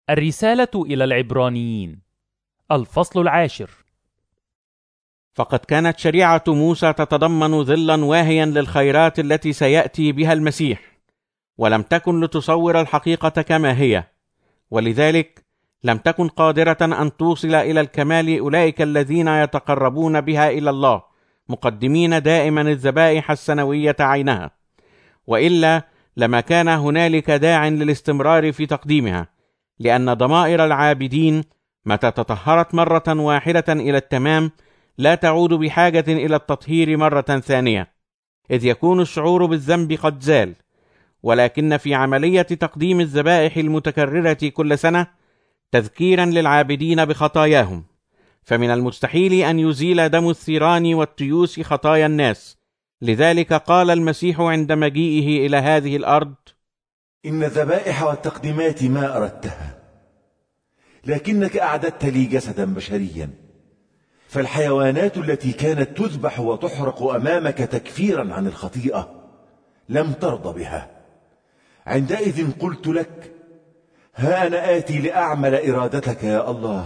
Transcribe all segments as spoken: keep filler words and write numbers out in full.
الرسالة إلى العبرانيين الفصل العاشر. فقد كانت شريعة موسى تتضمن ظلا واهيا للخيرات التي سيأتي بها المسيح، ولم تكن لتصور الحقيقة كما هي، ولذلك لم تكن قادرة أن توصل إلى الكمال أولئك الذين يتقربون بها إلى الله، مقدمين دائما الذبائح السنوية عينها، وإلا لما كان هنالك داع للاستمرار في تقديمها، لأن ضمائر العابدين متى تطهرت مرة واحدة إلى التمام لا تعود بحاجة إلى التطهير مرة ثانية، إذ يكون الشعور بالذنب قد زال. ولكن في عملية تقديم الذبائح المتكررة كل سنة تذكيرا للعابدين بخطاياهم، فمن المستحيل أن يزيل دم الثيران والتيوس خطايا الناس. لذلك قال المسيح عند مجيئه إلى هذه الأرض: إن الذبائح والتقديمات ما أردتها، لكنك أعددت لي جسدا بشريا. فالحيوانات التي كانت تذبح وتحرق أمامك تكفيرا عن الخطيئة لم ترضى بها. عندئذ قلت لك: ها أنا آتي لأعمل إرادتك يا الله.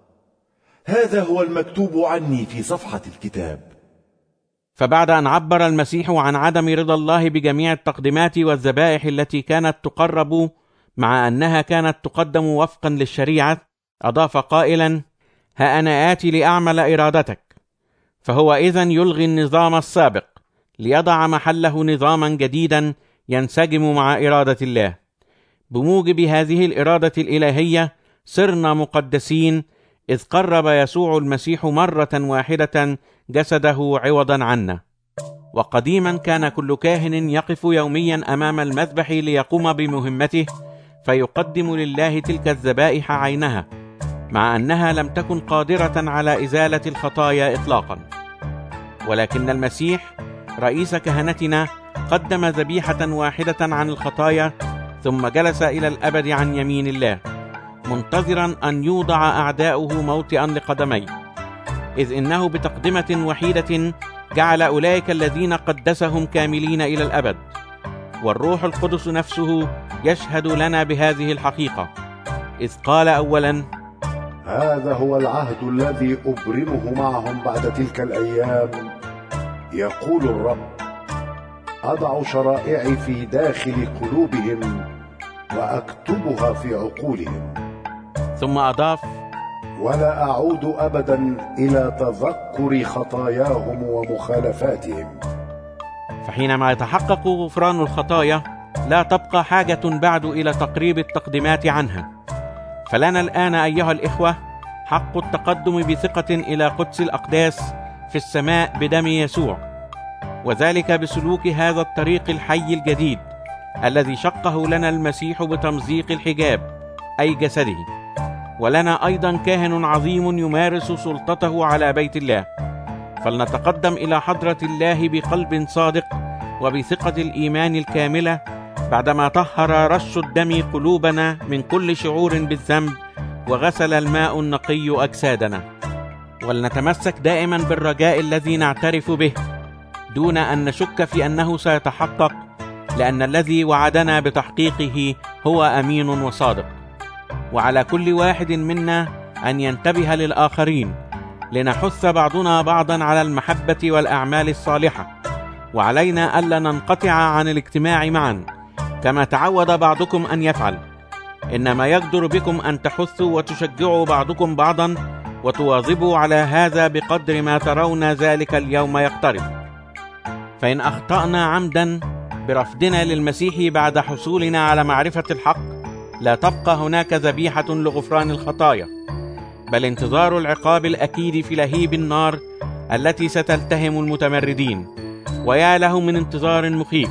هذا هو المكتوب عني في صفحة الكتاب. فبعد أن عبر المسيح عن عدم رضا الله بجميع التقديمات والذبائح التي كانت تقرب مع أنها كانت تقدم وفقا للشريعة، أضاف قائلا: ها أنا آتي لأعمل إرادتك. فهو إذن يلغي النظام السابق ليضع محله نظاما جديدا ينسجم مع إرادة الله. بموجب هذه الإرادة الإلهية صرنا مقدسين، إذ قرب يسوع المسيح مرة واحدة جسده عوضا عنا. وقديما كان كل كاهن يقف يوميا أمام المذبح ليقوم بمهمته، فيقدم لله تلك الذبائح عينها، مع أنها لم تكن قادرة على إزالة الخطايا إطلاقا. ولكن المسيح رئيس كهنتنا قدم ذبيحة واحدة عن الخطايا، ثم جلس إلى الأبد عن يمين الله، منتظرا أن يوضع أعداؤه موطئا لقدميه، إذ إنه بتقدمة وحيدة جعل أولئك الذين قدسهم كاملين إلى الأبد. والروح القدس نفسه يشهد لنا بهذه الحقيقة، إذ قال أولا: هذا هو العهد الذي أبرمه معهم بعد تلك الأيام، يقول الرب: أضع شرائعي في داخل قلوبهم وأكتبها في عقولهم. ثم أضاف: ولا أعود أبدا إلى تذكر خطاياهم ومخالفاتهم. فحينما يتحقق غفران الخطايا لا تبقى حاجة بعد إلى تقريب التقديمات عنها. فلنا الآن أيها الإخوة حق التقدم بثقة إلى قدس الأقداس في السماء بدم يسوع، وذلك بسلوك هذا الطريق الحي الجديد الذي شقه لنا المسيح بتمزيق الحجاب، أي جسده. ولنا أيضا كاهن عظيم يمارس سلطته على بيت الله، فلنتقدم إلى حضرة الله بقلب صادق وبثقة الإيمان الكاملة، بعدما طهر رش الدم قلوبنا من كل شعور بالذنب وغسل الماء النقي أجسادنا. ولنتمسك دائما بالرجاء الذي نعترف به دون أن نشك في أنه سيتحقق، لأن الذي وعدنا بتحقيقه هو أمين وصادق. وعلى كل واحد منا أن ينتبه للآخرين، لنحث بعضنا بعضا على المحبة والأعمال الصالحة، وعلينا ألا ننقطع عن الاجتماع معا كما تعود بعضكم أن يفعل، إنما يقدر بكم أن تحثوا وتشجعوا بعضكم بعضا وتواظبوا على هذا بقدر ما ترون ذلك اليوم يقترب. فإن أخطأنا عمدا برفضنا للمسيح بعد حصولنا على معرفة الحق، لا تبقى هناك ذبيحة لغفران الخطايا، بل انتظار العقاب الأكيد في لهيب النار التي ستلتهم المتمردين. ويا له من انتظار مخيف!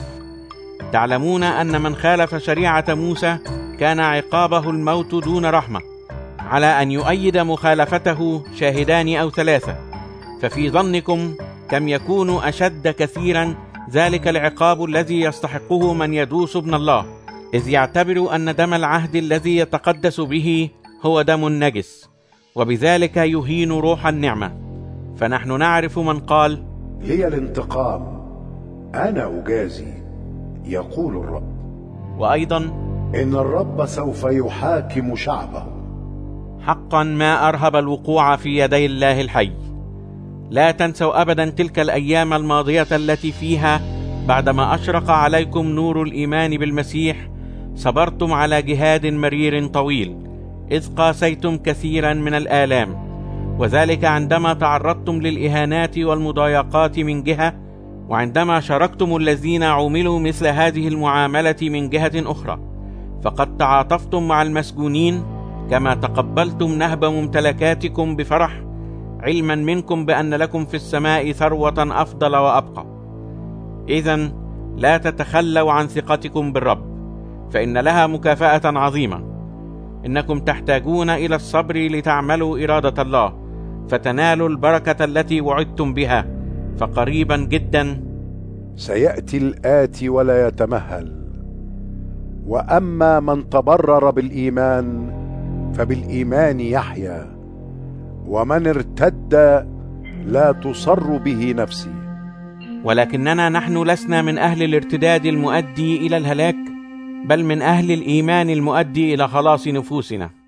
تعلمون أن من خالف شريعة موسى كان عقابه الموت دون رحمة، على أن يؤيد مخالفته شاهدان أو ثلاثة. ففي ظنكم كم يكون أشد كثيرا ذلك العقاب الذي يستحقه من يدوس ابن الله، إذ يعتبر أن دم العهد الذي يتقدس به هو دم نجس، وبذلك يهين روح النعمة. فنحن نعرف من قال: لي الانتقام، أنا أجازي، يقول الرب. وأيضا: إن الرب سوف يحاكم شعبه. حقا ما أرهب الوقوع في يدي الله الحي. لا تنسوا أبدا تلك الأيام الماضية التي فيها بعدما أشرق عليكم نور الإيمان بالمسيح صبرتم على جهاد مرير طويل، إذ قاسيتم كثيرا من الآلام، وذلك عندما تعرضتم للإهانات والمضايقات من جهة، وعندما شاركتم الذين عملوا مثل هذه المعاملة من جهة أخرى. فقد تعاطفتم مع المسجونين كما تقبلتم نهب ممتلكاتكم بفرح، علما منكم بأن لكم في السماء ثروة أفضل وأبقى. إذن لا تتخلوا عن ثقتكم بالرب، فإن لها مكافأة عظيمة. إنكم تحتاجون إلى الصبر لتعملوا إرادة الله، فتنالوا البركة التي وعدتم بها، فقريبا جدا سيأتي الآتي ولا يتمهل. وأما من تبرر بالإيمان فبالإيمان يحيا، ومن ارتد لا تصر به نفسي. ولكننا نحن لسنا من أهل الارتداد المؤدي إلى الهلاك، بل من أهل الإيمان المؤدي إلى خلاص نفوسنا.